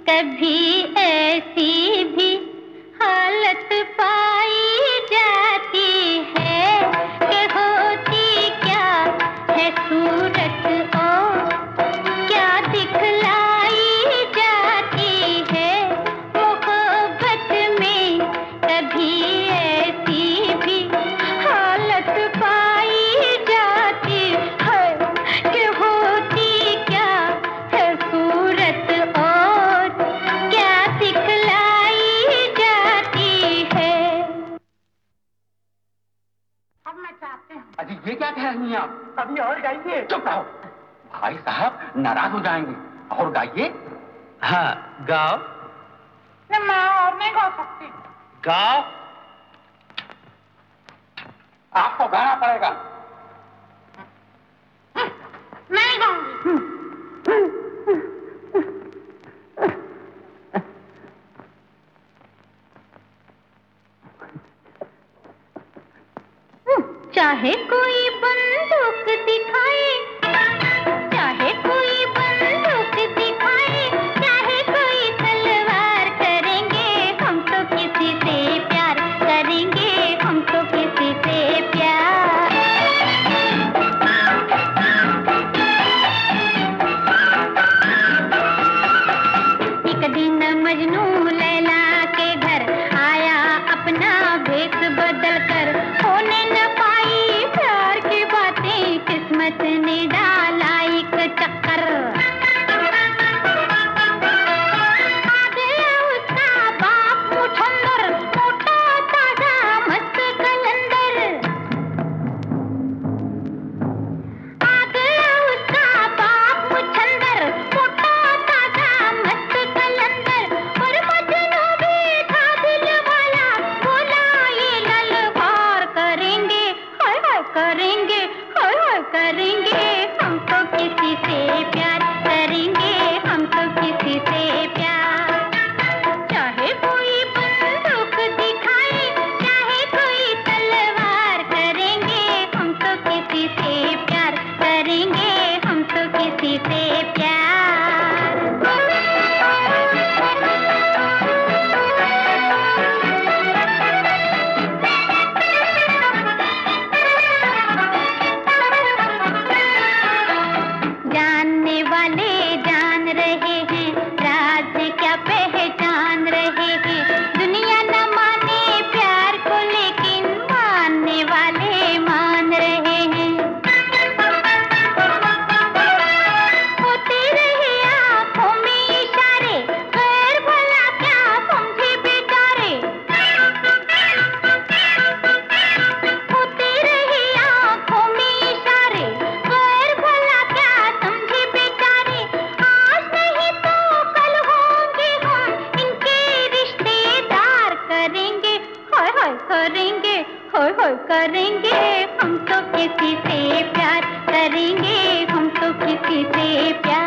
कभी ऐसी भी हालत पाई जाती है कि होती क्या है सूरत और क्या दिखलाई जाती है मोहब्बत में। कभी ऐसी भी हालत पाई जाती है कि होती क्या है सूरत और क्या दिखलाई जाती है। अब मैं चाहते हैं। अजी ये क्या कह रही हैं आप? अभी और गाइए। चुप रहो, भाई साहब नाराज हो जाएंगे। और गाइए। हाँ गाओ। नहीं, मैं और नहीं गा सकती। गाओ। आपको गाना पड़ेगा। नहीं गाऊंगी। चाहे कोई बंदूक दिखाए, चाहे कोई बंदूक दिखाए, चाहे कोई तलवार, करेंगे हम तो किसी से प्यार, करेंगे हम तो किसी से प्यार। एक दिन मजनू लैला के घर आया, अपना भेष बदल कर, होने न पाई प्यार की बातें, किस्मत ने डाला एक चक्कर। आ गया उसका बाप मुठंदर, मोटा ताजा मस्त कलंदर। आ गया उसका बाप मुठंदर, मोटा ताजा मस्त कलंदर। पर मजनू भी था दिल वाला, बोला ये ललकार करेंगे, हाय हाय करेंगे, हाय हाय करेंगे हम तो किसी से प्यार, करेंगे हम तो किसी से प्यार। चाहे कोई बंदूक दिखाए, चाहे कोई तलवार, करेंगे हम तो किसी से प्यार, करेंगे हम तो किसी से प्यार। जानने वाले जान रहे हैं, राज क्या पहचान रहे हैं। दुनिया न माने प्यार को, लेकिन मानने वाले मान रहे हैं। होते रहे आँखों में इशारे, गैर भला क्या समझे बेचारे। होते रहे आँखों में इशारे, गैर भला क्या समझे बेचारे। आज नहीं तो कल होंगे हम इनके रिश्तेदार, करेंगे हाय हाय करेंगे, हाय हाय करेंगे हम तो किसी से प्यार, करेंगे हम तो किसी से प्यार।